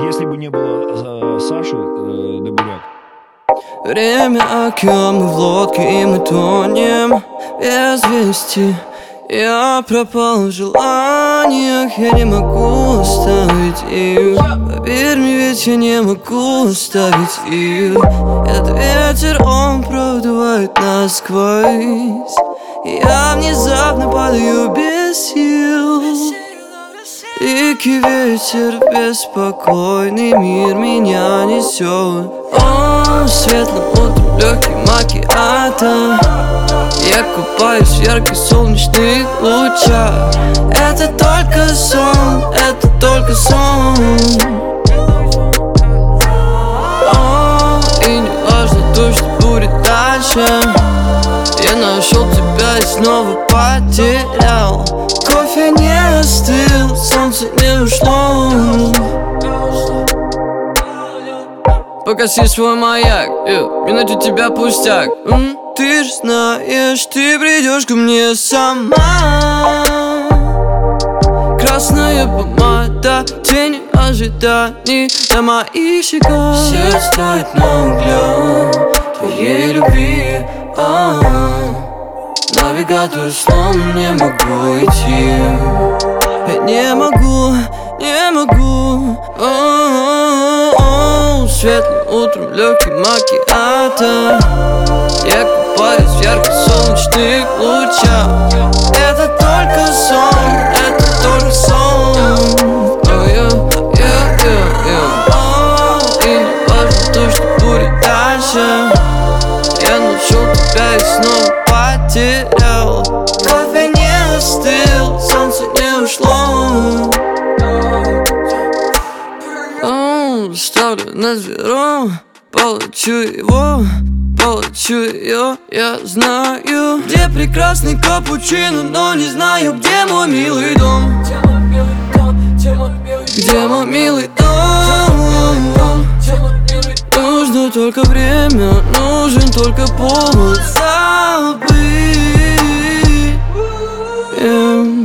Если бы не было Саши Добряк. Время океан, мы в лодке и мы тонем без вести. Я пропал в желаниях, я не могу оставить их. Поверь мне, ведь я не могу оставить их. Этот ветер, он продувает насквозь. И я внезапно падаю без сил. Дикий ветер, беспокойный мир меня несет. О, светлым утром, легким макиато. Я купаюсь в ярких солнечных лучах. Это только сон, это только сон. О, и не важно то, что будет дальше. Я нашел тебя и снова потерял. Кофе не остыл, солнце не ушло. Погаси свой маяк, мне найти тебя пустяк. Ты ж знаешь, ты придешь ко мне сама. Красная помада, тени ожиданий на моих щеках. Все стоит на углях твоей любви. Навигатор слом, не могу идти. Я не могу, не могу. Светлым утром, легким макиато. Я купаюсь в ярких солнечных лучах. Это только сон, это только сон. И не важно то, что будет дальше. Я нашел тебя и снова потерял. Кофе не остыл, солнце не ушло. Ставлю на зеро, получу его, получу ее, я знаю. Где прекрасный капучино, но не знаю, где мой милый дом. Где мой милый дом? Нужно только время, нужен только повод забыть.